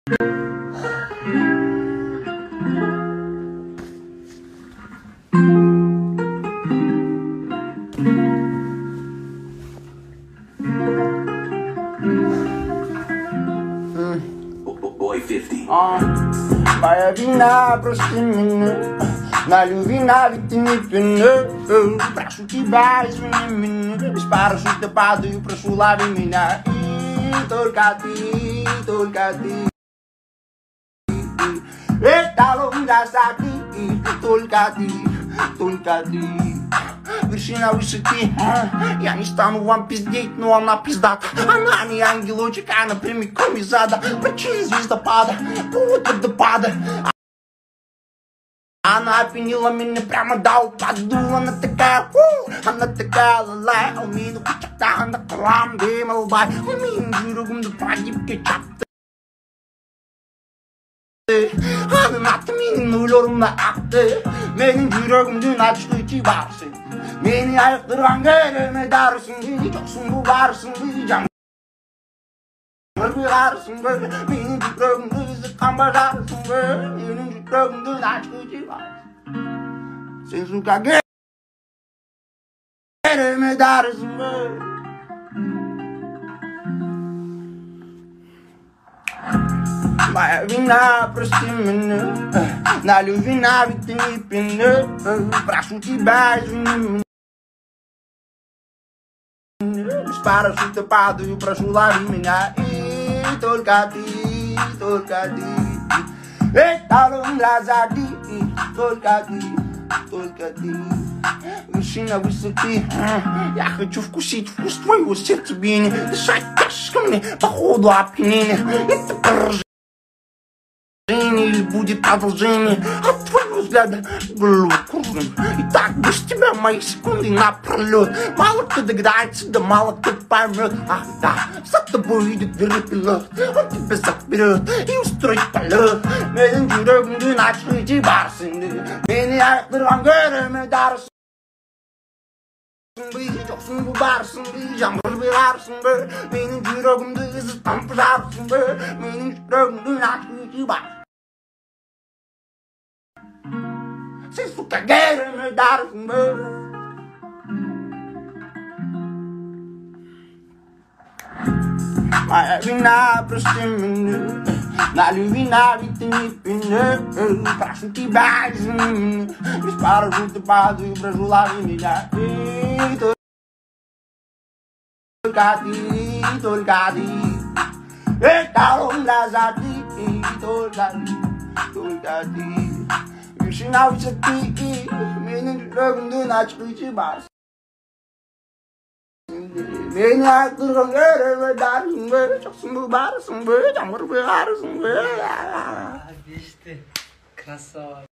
Моя вина, прости меня. Налью вина, ведь ты не пьяна. Прошу тебя, извини меня. Без парашюта падаю, прошу, лови меня. И только ты, только ты. Эталон красоты, только ты, только ты. Вершина высоты. Я не стану вам пиздеть, но она пиздата. Она не ангелочек, она прямиком из ада. Прочи звездопада, вот водопада. Она опьянила меня прямо до упаду. Она такая, она такая лалай. Умею куча, она крам, геймалбай. Умею жирогум, да погибки чапты. Anlattım inanıyorum da aktı. Benim yüreğim dün açtı kibarsın. Beni ayıktıran geleme dersin. Yoksun bu varsın diyeceğim. Bir varsın böyle. Benim yüreğim dün kambarsın böyle. Benim yüreğim dün açtı kibarsın. Sen suka geleme dersin böyle. Моя вина, прости меня. Налью вина, ведь ты не пьяна. Прошу тебя, извини меня. Без парашюта падаю, прошу, лови меня. И только ты, только ты. Эталон красоты, только ты, только ты. Вершина высоты. Я хочу вкусить вкус твоего сердцебиения. Дышать тяжко мне, походу опьянение. Это поражение. Или будет продолжение от твоего взгляда кружным. И так без тебя мои секунды напролет. Мало кто догадается, да мало кто поймет. Ах да, за тобой идет вертолет. Он тебя заберет и устроит полет. Benim yüreğim dün açtı kibarsın. Beni ayıktıran göreme dersin. Yoksun bu varsın diyeceğim. Bir varsın böyle. Benim yüreğim dün ısıtan pırarsın böyle. Benim yüreğim dün açtı kibarsın. Sen suka geleme dersin böyle. Моя вина, прости меня. Налью вина, ведь ты не пьяна. Прошу тебя, извини меня. Без парашюта падаю, прошу, лови меня. И только ты, только ты. Эталон красоты, только ты, только ты. Вершина высоты, benim yüreğim dün açtı kibarsın. Beni ayıktıran göreme dersin böyle. Çoksun bu varsın böyle. Çamur bir varsın böyle. Işte, красава.